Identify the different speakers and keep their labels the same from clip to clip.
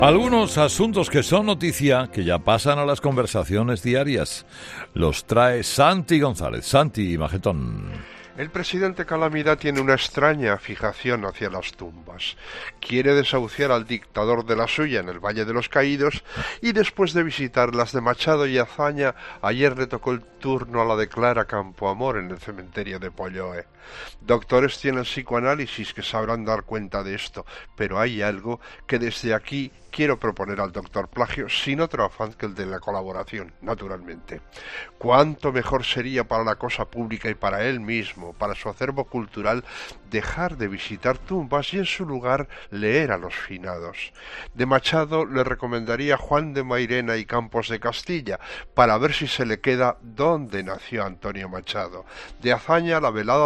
Speaker 1: Algunos asuntos que son noticia, que ya pasan a las conversaciones diarias, los trae Santi González. Santi Magetón.
Speaker 2: El presidente Calamidad tiene una extraña fijación hacia las tumbas. Quiere desahuciar al dictador de la suya en el Valle de los Caídos y después de visitar las de Machado y Azaña, ayer le tocó el turno a la de Clara Campoamor en el cementerio de Polloe. Doctores tienen psicoanálisis que sabrán dar cuenta de esto, pero hay algo que desde aquí quiero proponer al doctor Plagio sin otro afán que el de la colaboración, naturalmente. ¿Cuánto mejor sería para la cosa pública y para él mismo, para su acervo cultural, dejar de visitar tumbas y en su lugar leer a los finados? De Machado le recomendaría Juan de Mairena y Campos de Castilla, para ver si se le queda dónde nació Antonio Machado. De Azaña la velada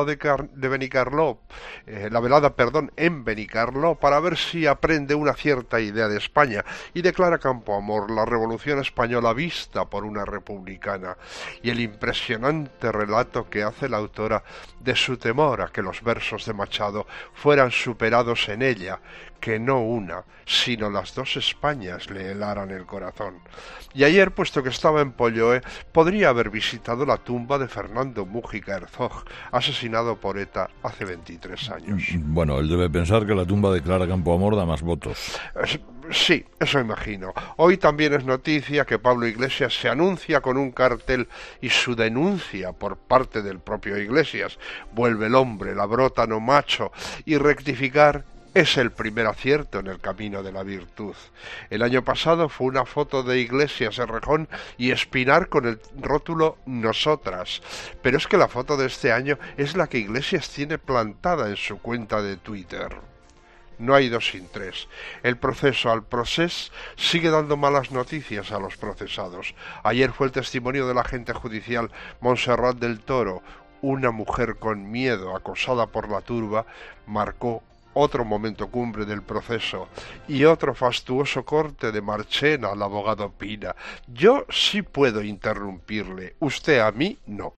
Speaker 2: en Benicarló, para ver si aprende una cierta idea de España, y de Clara Campoamor la Revolución Española vista por una republicana, y el impresionante relato que hace la autora de su temor a que los versos de Machado fueran superados en ella, que no una, sino las dos Españas le helaran el corazón. Y ayer, puesto que estaba en Polloe, podría haber visitado la tumba de Fernando Múgica Herzog, asesinado por ETA hace 23 años.
Speaker 1: Bueno, él debe pensar que la tumba de Clara Campoamor da más votos.
Speaker 2: Sí, eso imagino. Hoy también es noticia que Pablo Iglesias se anuncia con un cartel y su denuncia por parte del propio Iglesias. Vuelve el hombre, la brota no macho, y rectificar es el primer acierto en el camino de la virtud. El año pasado fue una foto de Iglesias, Errejón y Espinar con el rótulo Nosotras, pero es que la foto de este año es la que Iglesias tiene plantada en su cuenta de Twitter. No hay dos sin tres. El proceso al procés sigue dando malas noticias a los procesados. Ayer fue el testimonio del agente judicial Montserrat del Toro. Una mujer con miedo, acosada por la turba, marcó otro momento cumbre del proceso y otro fastuoso corte de Marchena al abogado Pina. Yo sí puedo interrumpirle, usted a mí no.